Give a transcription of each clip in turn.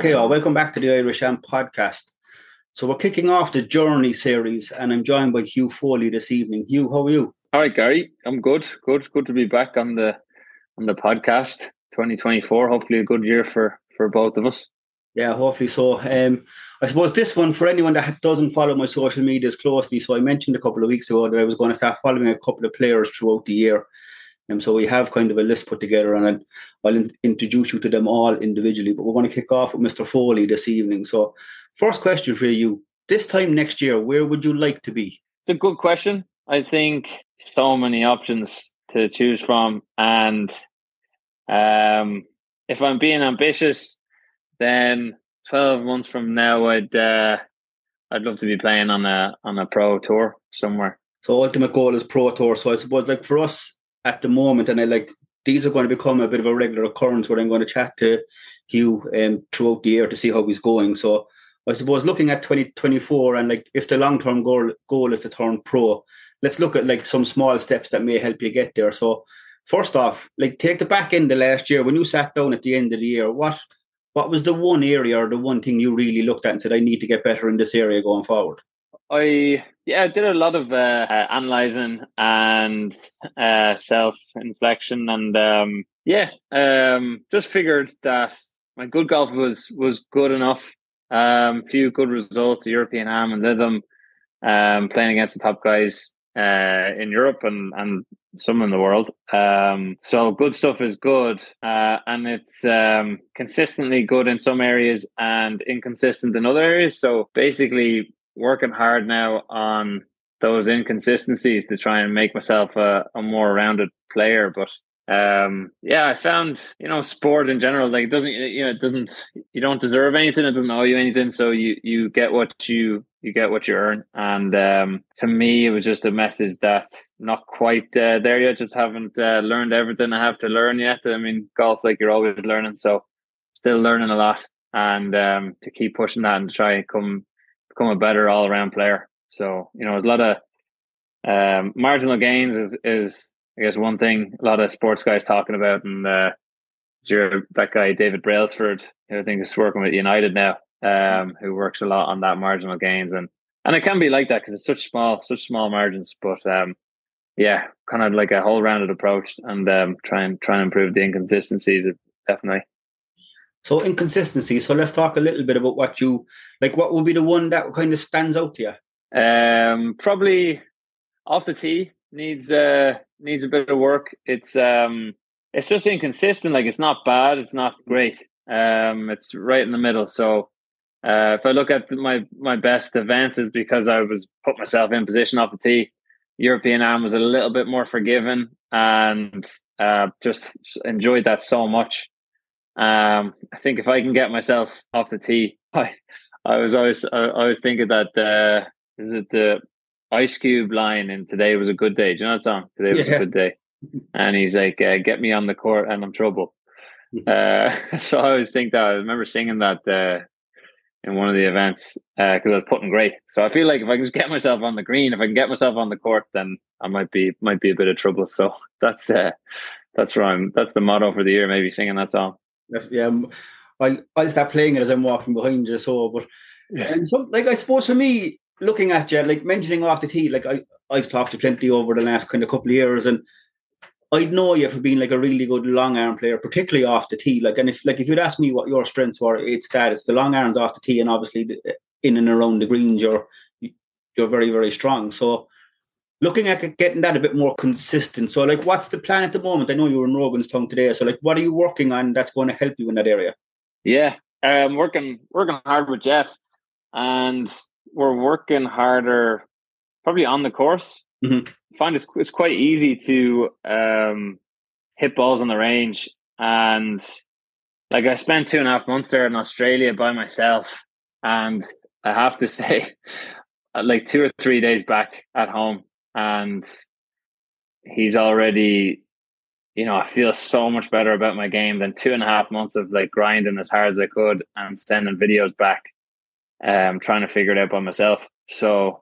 Okay, welcome back to the Irish Amp podcast. So we're kicking off the Journey series, and I'm joined by Hugh Foley this evening. Hugh, how are you? All right, Gary. I'm good. Good to be back on the podcast. 2024. Hopefully, a good year for both of us. Yeah, hopefully so. I suppose this one, for anyone that doesn't follow my social medias closely, so I mentioned a couple of weeks ago that I was going to start following a couple of players throughout the year. So we have kind of a list put together, and I'll introduce you to them all individually. But we're going to kick off with Mr. Foley this evening. So first question for you. This time next year, where would you like to be? It's a good question. I think so many options to choose from. And if I'm being ambitious, then 12 months from now, I'd love to be playing on a pro tour somewhere. So ultimate goal is pro tour. So I suppose like for us at the moment, and these are going to become a bit of a regular occurrence where I'm going to chat to Hugh throughout the year to see how he's going. So I suppose looking at 2024 and if the long-term goal is to turn pro, let's look at some small steps that may help you get there. So first off, take the back end of last year when you sat down at the end of the year. What was the one area or the one thing you really looked at and said, I need to get better in this area going forward? I did a lot of analysing and self-inflection, and just figured that my good golf was good enough. Few good results, the European Am and Lytham, playing against the top guys in Europe and some in the world. So good stuff is good, and it's consistently good in some areas and inconsistent in other areas. So basically working hard now on those inconsistencies to try and make myself a more rounded player. But I found, sport in general, it doesn't, you don't deserve anything. It doesn't owe you anything. So you get what you earn. And to me, it was just a message that not quite there yet. Just haven't learned everything I have to learn yet. I mean, golf, you're always learning. So still learning a lot, and to keep pushing that and to try and become a better all around player. So, there's a lot of marginal gains is I guess one thing a lot of sports guys talking about, and that guy David Brailsford, who I think is working with United now, who works a lot on that marginal gains, and it can be like that because it's such small margins. But kind of like a whole rounded approach, and try and improve the inconsistencies, definitely. So inconsistency. So let's talk a little bit about what you what would be the one that kind of stands out to you? Probably off the tee needs a bit of work. It's just inconsistent. It's not bad, it's not great. It's right in the middle. So if I look at my best events, is because I was put myself in position off the tee. European Am was a little bit more forgiving, and just enjoyed that so much. I think if I can get myself off the tee, I was always thinking that is it the Ice Cube line in Today Was a Good Day? Do you know that song? Today Was a Good Day. And he's like, get me on the court and I'm trouble. So I always think that. I remember singing that in one of the events because I was putting great. So I feel like if I can just get myself on the green, if I can get myself on the court, then I might be a bit of trouble. So that's where that's the motto for the year, maybe singing that song. I'll start playing it as I'm walking behind you. So, but I suppose for me, looking at you, mentioning off the tee, I've talked to plenty over the last kind of couple of years, and I'd know you for being a really good long arm player, particularly off the tee. And if you'd ask me what your strengths were, it's the long arms off the tee, and obviously in and around the greens, you're very, very strong. So looking at getting that a bit more consistent. So what's the plan at the moment? I know you were in Roganstown today. So what are you working on that's going to help you in that area? Yeah, working hard with Jeff, and we're working harder probably on the course. Mm-hmm. I find it's quite easy to hit balls on the range, and I spent 2.5 months there in Australia by myself, and I have to say 2 or 3 days back at home, and he's already, I feel so much better about my game than 2.5 months of grinding as hard as I could and sending videos back, trying to figure it out by myself. So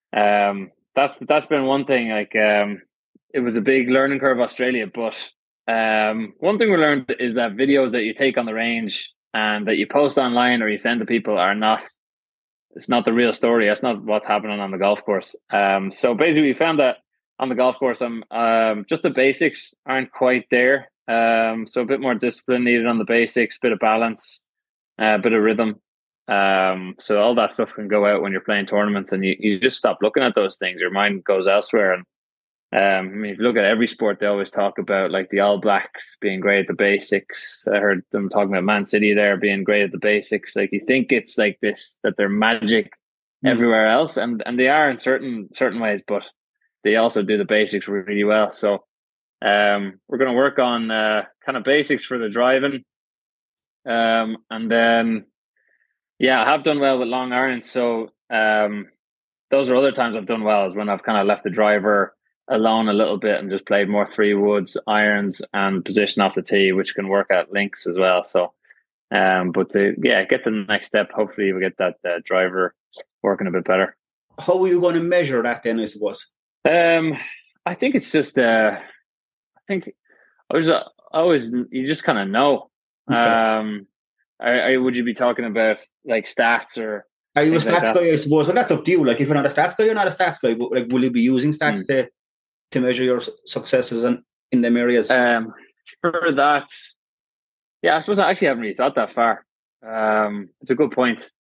that's been one thing. It was a big learning curve, Australia, but one thing we learned is that videos that you take on the range and that you post online or you send to people are not. It's not the real story. That's not what's happening on the golf course. So basically, we found that on the golf course, just the basics aren't quite there. So a bit more discipline needed on the basics, bit of balance, a bit of rhythm. So all that stuff can go out when you're playing tournaments, and you just stop looking at those things. Your mind goes elsewhere. And I mean, if you look at every sport, they always talk about like the All Blacks being great at the basics. I heard them talking about Man City there being great at the basics. Like you think it's like this, that they're magic everywhere else, and they are in certain ways, but they also do the basics really well. So we're going to work on kind of basics for the driving, and then I have done well with long irons. So those are other times I've done well, is when I've kind of left the driver alone a little bit and just played more 3-woods, irons, and position off the tee, which can work at links as well. So, but to get to the next step, hopefully we get that driver working a bit better. How are you going to measure that then, I suppose? I think it's just, I think I was always, you just kind of know. Okay. Would you be talking about like stats or? Are you a stats guy, I suppose? Well, that's up to you. Like, if you're not a stats guy, you're not a stats guy. But like, will you be using stats to measure your successes in them areas? For that, I suppose I actually haven't really thought that far. It's a good point.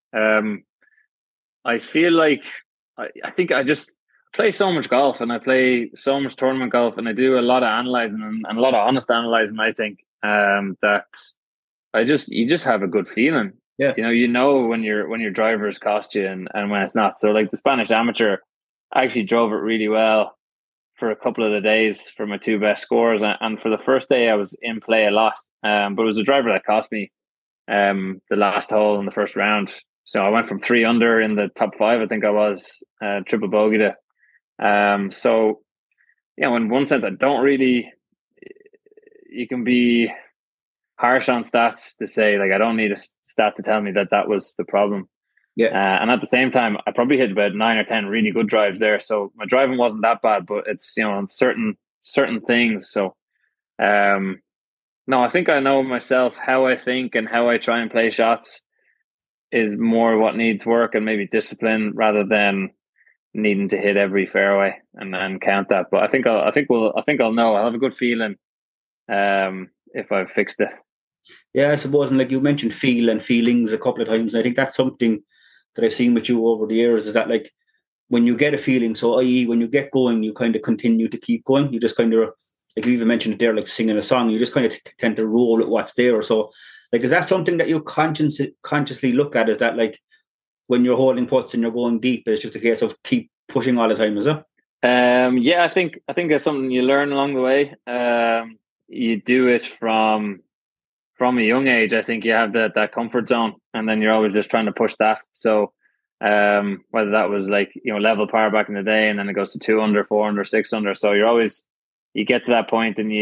I feel like I think I just play so much golf, and I play so much tournament golf, and I do a lot of analyzing and a lot of honest analyzing. I think that you just have a good feeling. Yeah. You know when your drivers cost you and when it's not. So like the Spanish Amateur, I actually drove it really well for a couple of the days for my 2 best scores, and for the first day I was in play a lot. But it was a driver that cost me the last hole in the first round. So I went from 3 under in the top 5. I think I was triple bogeyed it. So in one sense, I don't really. You can be harsh on stats to say like I don't need a stat to tell me that was the problem. Yeah. And at the same time, I probably hit about 9 or 10 really good drives there. So my driving wasn't that bad, but it's on certain things. So no, I think I know myself, how I think and how I try and play shots is more what needs work and maybe discipline rather than needing to hit every fairway and count that. But I think I'll know. I'll have a good feeling if I've fixed it. Yeah, I suppose, and like you mentioned feel and feelings a couple of times, and I think that's something that I've seen with you over the years, is that like when you get a feeling, so i.e. when you get going, you kind of continue to keep going. You just kind of, like you even mentioned it there, like singing a song, you just kind of tend to roll at what's there. So like, is that something that you consciously look at? Is that like when you're holding putts and you're going deep, it's just a case of keep pushing all the time, is it? I think it's something you learn along the way. You do it from a young age. I think you have that comfort zone, and then you're always just trying to push that. So whether that was like level par back in the day, and then it goes to 2 under, 4 under, 6 under. So you get to that point, and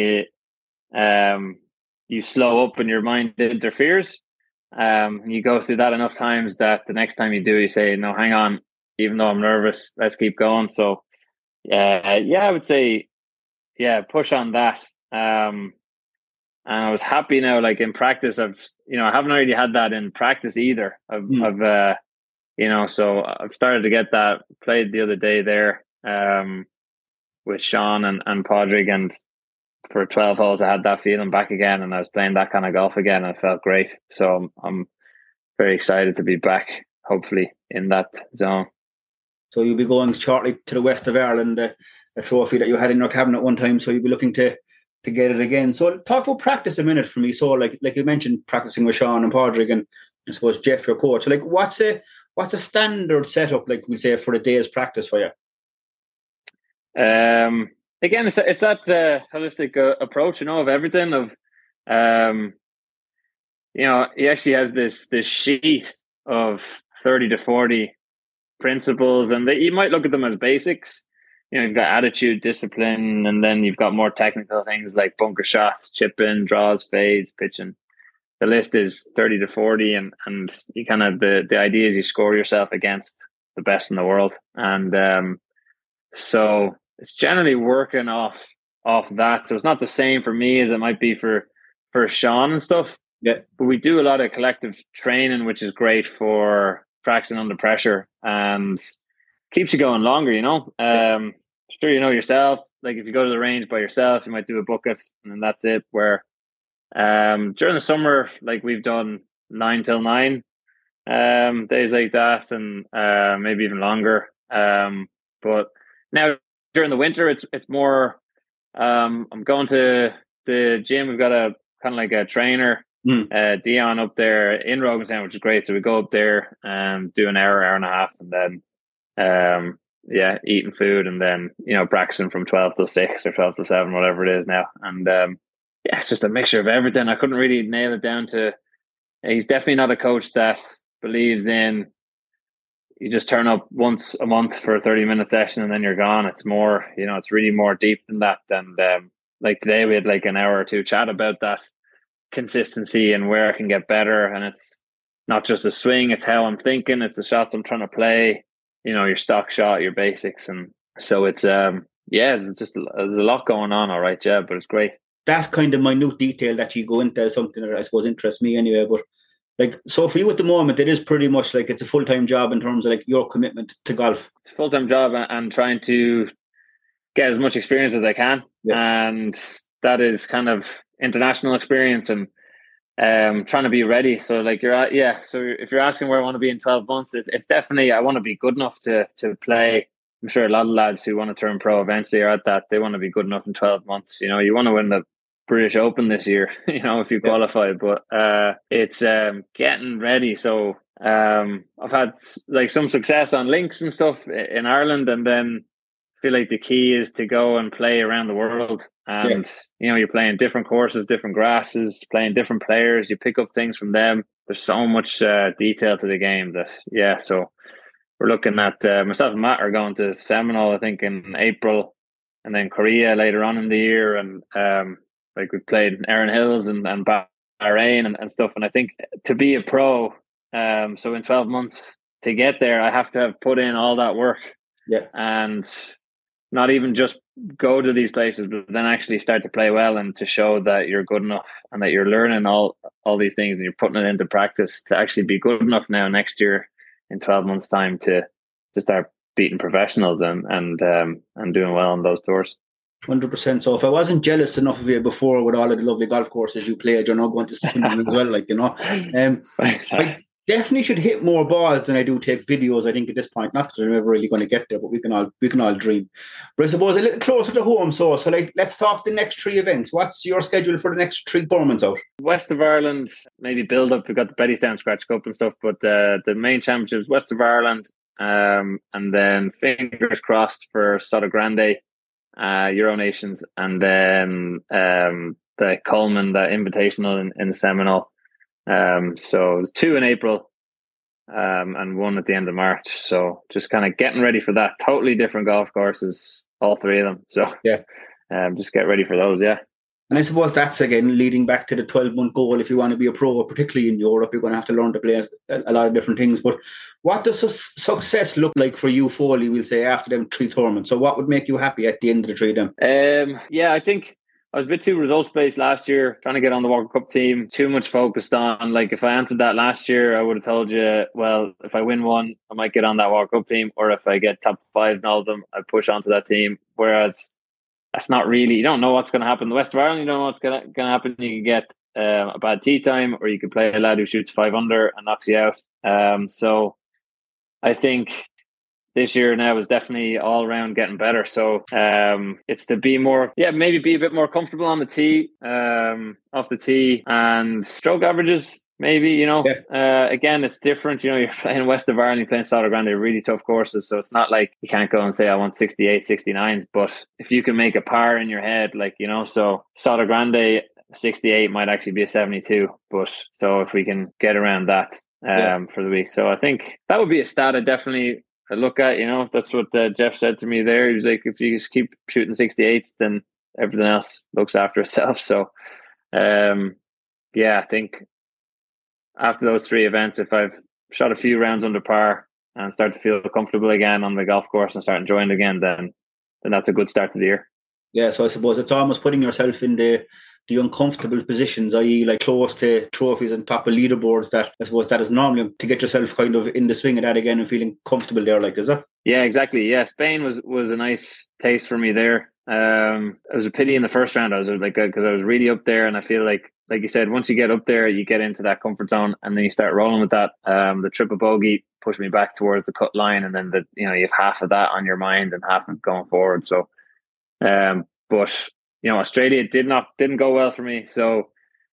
you slow up, and your mind interferes. You go through that enough times that the next time you do, you say, "No, hang on. Even though I'm nervous, let's keep going." So I would say, push on that. And I was happy now, like in practice, I haven't really had that in practice either. So I've started to get that. Played the other day there with Sean and Padraig, and for 12 holes, I had that feeling back again, and I was playing that kind of golf again, and it felt great. So I'm very excited to be back, hopefully, in that zone. So you'll be going shortly to the west of Ireland, a trophy that you had in your cabinet one time, so you'll be looking to get it again. So talk about practice a minute for me. So like you mentioned, practicing with Sean and Padraig, and I suppose Jeff, your coach. So like what's a standard setup, like we say, for a day's practice for you? Again, it's that holistic approach, of everything. He actually has this sheet of 30 to 40 principles, and you might look at them as basics. You've got attitude, discipline, and then you've got more technical things like bunker shots, chipping, draws, fades, pitching. The list is 30 to 40, and you kind of the idea is you score yourself against the best in the world, and so it's generally working off that. So it's not the same for me as it might be for Sean and stuff. Yeah. But we do a lot of collective training, which is great for practicing under pressure and keeps you going longer, you know. Sure, you know yourself. Like if you go to the range by yourself, you might do a bucket and then that's it. Where during the summer, like we've done 9 till 9 days like that, and maybe even longer. But now during the winter, it's more. I'm going to the gym. We've got a kind of like a trainer, Dion, up there in Rogantown, which is great. So we go up there and do an hour and a half, and then eating food, and then practicing from 12 till 6 or 12 till 7, whatever it is now. And it's just a mixture of everything. I couldn't really nail it down to. He's definitely not a coach that believes in you just turn up once a month for a 30-minute session and then you're gone. It's more, it's really more deep than that. And like today we had like an hour or two chat about that consistency and where I can get better. And it's not just a swing, it's how I'm thinking, it's the shots I'm trying to play, your stock shot, your basics. And so it's it's just, there's a lot going on, all right, yeah, but it's great. That kind of minute detail that you go into is something that I suppose interests me anyway. But like, so for you at the moment, it is pretty much like it's a full-time job in terms of like your commitment to golf. It's a full-time job and trying to get as much experience as I can. Yeah. And that is kind of international experience and trying to be ready. So like so if you're asking where I want to be in 12 months, it's definitely, I want to be good enough to play. I'm sure a lot of lads who want to turn pro eventually are at that. They want to be good enough in 12 months. You want to win the British Open this year, if you qualify, but it's getting ready. So I've had like some success on links and stuff in Ireland, and then I feel like the key is to go and play around the world. And you're playing different courses, different grasses, playing different players. You pick up things from them. There's so much detail to the game that so we're looking at myself and Matt are going to Seminole, I think, in April, and then Korea later on in the year, and like we played in Erin Hills and Bahrain and stuff. And I think to be a pro, so in 12 months to get there, I have to have put in all that work. Yeah. And not even just go to these places, but then actually start to play well and to show that you're good enough and that you're learning all these things and you're putting it into practice to actually be good enough now next year in 12 months time to start beating professionals and doing well on those tours. 100%. So if I wasn't jealous enough of you before with all of the lovely golf courses you played, you're not going to see them as well, I definitely should hit more balls than I do take videos, I think, at this point. Not that I'm ever really going to get there, but we can all dream. But I suppose a little closer to home, so like let's talk the next 3 events. What's your schedule for the next 3 tournaments out? West of Ireland, maybe build up. We've got the Bettystown Scratch Cup and stuff, but the main championships, West of Ireland, and then fingers crossed for Stoddard Grande, Euro Nations, and then the Coleman, the Invitational in Seminole. So there's 2 in April, and 1 at the end of March. So just kind of getting ready for that. Totally different golf courses, all 3 of them. So just get ready for those. Yeah. And I suppose that's again leading back to the 12-month goal. If you want to be a pro, particularly in Europe, you're going to have to learn to play a lot of different things. But what does success look like for you, Foley, we'll say, after them 3 tournaments? So what would make you happy at the end of the 3 of them? I think I was a bit too results-based last year, trying to get on the Walker Cup team, too much focused on, like, if I answered that last year, I would have told you, well, if I win one, I might get on that Walker Cup team, or if I get top 5s in all of them, I push onto that team. Whereas that's not really, you don't know what's going to happen. The West of Ireland, you don't know what's going to happen. You can get a bad tee time, or you could play a lad who shoots 5 under and knocks you out. So I think this year now is definitely all around getting better. So it's to be more, maybe be a bit more comfortable on the tee, off the tee, and stroke averages. Maybe, again, it's different. You're playing West of Ireland, you're playing Stoddard Grande, really tough courses. So it's not like you can't go and say, I want 68, 69s. But if you can make a par in your head, so Stoddard Grande 68 might actually be a 72. But so if we can get around that for the week. So I think that would be a stat I definitely look at. That's what Jeff said to me there. He was like, if you just keep shooting 68s, then everything else looks after itself. So, I think after those 3 events, if I've shot a few rounds under par and start to feel comfortable again on the golf course and start enjoying it again, then that's a good start to the year. Yeah, so I suppose it's almost putting yourself in the the uncomfortable positions, i.e. like close to trophies and top of leaderboards, that I suppose that is normally to get yourself kind of in the swing of that again and feeling comfortable there, like, is it? Yeah, exactly. Yeah, Spain was a nice taste for me there. It was a pity in the first round. I was like, because I was really up there, and I feel like you said, once you get up there, you get into that comfort zone, and then you start rolling with that. The triple bogey pushed me back towards the cut line, and then you have half of that on your mind and half of it going forward. So, but Australia didn't go well for me. So,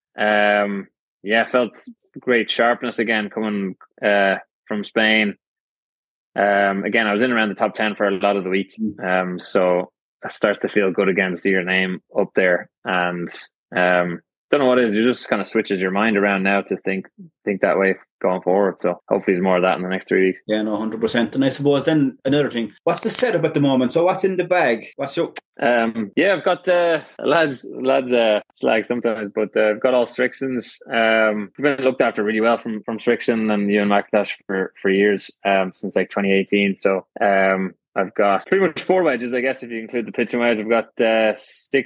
felt great sharpness again coming from Spain. Again, I was in around the top 10 for a lot of the week. So it starts to feel good again to see your name up there. And don't know what it is. It just kind of switches your mind around now to think that way going forward. So hopefully there's more of that in the next 3 weeks. Yeah, no, 100%. And I suppose then another thing, what's the setup at the moment? So what's in the bag? What's your... I've got lads slag sometimes, but I've got all Strixons. We've been looked after really well from Strixon and Ewan McIntosh for years, since like 2018. So I've got pretty much 4 wedges, I guess, if you include the pitching wedge. I've got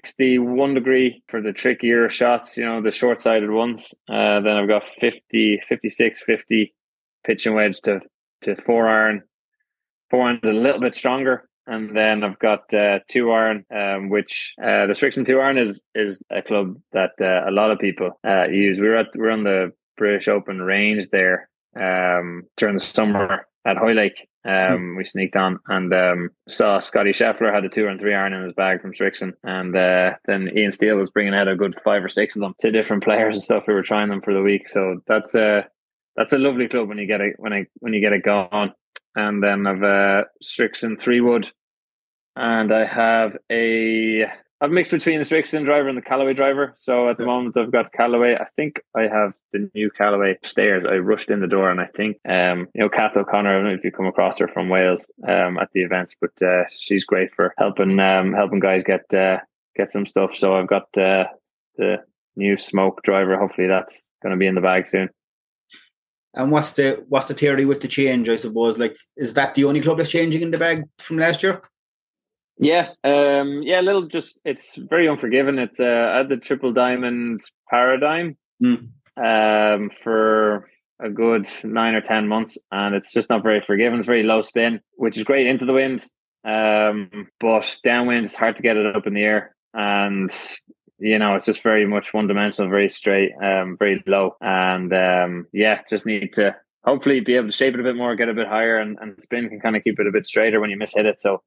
61 degree for the trickier shots, the short-sided ones. Then I've got 50, 56, 50 pitching wedge to 4-iron. 4-iron's a little bit stronger. And then I've got 2-iron, which the Strixon 2-iron is a club that a lot of people use. We're on the British Open range there during the summer at Hoylake. We sneaked on and saw Scotty Scheffler had a 2 and 3-iron in his bag from Strixon, and then Ian Steele was bringing out a good 5 or 6 of them to different players and stuff who were trying them for the week. So that's a lovely club when you get it going. And then I've a Strixon 3-wood, and I have I've mixed between the Strixon driver and the Callaway driver. So at the moment I've got Callaway. I think I have the new Callaway upstairs. I rushed in the door, and I think Kath O'Connor, I don't know if you come across her from Wales at the events, but she's great for helping guys get some stuff. So I've got the new Smoke driver. Hopefully that's going to be in the bag soon. And what's the theory with the change, I suppose? Like, is that the only club that's changing in the bag from last year? Yeah, a little. Just it's very unforgiving. It's I had the Triple Diamond Paradigm for a good 9 or 10 months, and it's just not very forgiving. It's very low spin, which is great into the wind, but downwind it's hard to get it up in the air, and it's just very much one dimensional, very straight, very low, and just need to hopefully be able to shape it a bit more, get a bit higher, and spin can kind of keep it a bit straighter when you miss hit it. So.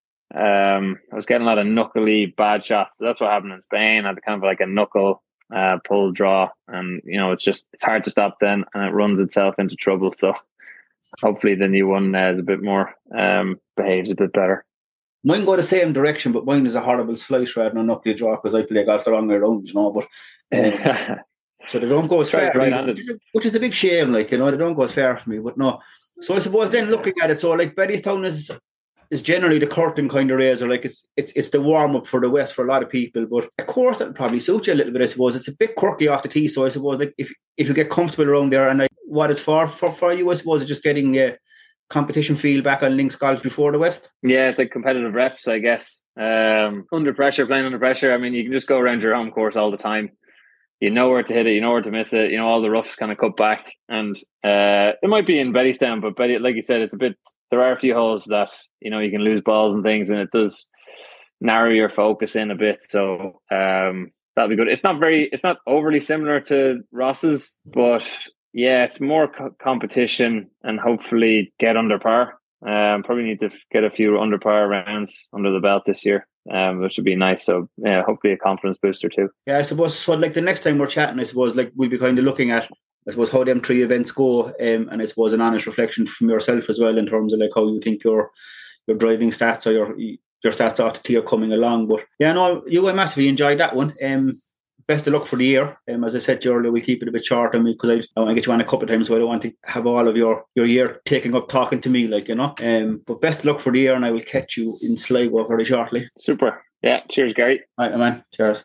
I was getting a lot of knuckly bad shots. So that's what happened in Spain. I had kind of like a knuckle pull draw, and it's hard to stop then, and it runs itself into trouble. So hopefully the new one is a bit more behaves a bit better. Mine go the same direction, but mine is a horrible slice rather than a knuckly draw because I play golf the wrong way around, but so they don't go as far, which is a big shame. Like, they don't go as far for me, but no. So I suppose then looking at it, so like Bettystown is generally the curtain kind of raiser. Like it's the warm up for the West for a lot of people, but of course that probably suits you a little bit. I suppose it's a bit quirky off the tee, so I suppose like if you get comfortable around there, and like what it's for you, I suppose, is just getting competition feel back on links golf before the West. Yeah, it's like competitive reps, I guess. Playing under pressure. I mean, you can just go around your home course all the time. You know where to hit it, you know where to miss it, all the roughs kind of cut back. And it might be in Bettystown, but like you said, there are a few holes that, you can lose balls and things, and it does narrow your focus in a bit. So that'll be good. It's not overly similar to Ross's, but yeah, it's more competition and hopefully get under par. Probably need to get a few under par rounds under the belt this year. Which would be nice. So yeah, hopefully a confidence booster too. Yeah, I suppose so. Like the next time we're chatting, I suppose like we'll be kind of looking at, I suppose, how them 3 events go, and I suppose an honest reflection from yourself as well in terms of like how you think your driving stats or your stats off the tee are coming along. But yeah, no, I massively enjoyed that one. Best of luck for the year. As I said to you earlier, we'll keep it a bit short because I want to get you on a couple of times, so I don't want to have all of your year taking up talking to me, but best of luck for the year, and I will catch you in Sligo very shortly. Super. Yeah, cheers, Gary. All right, man. Cheers.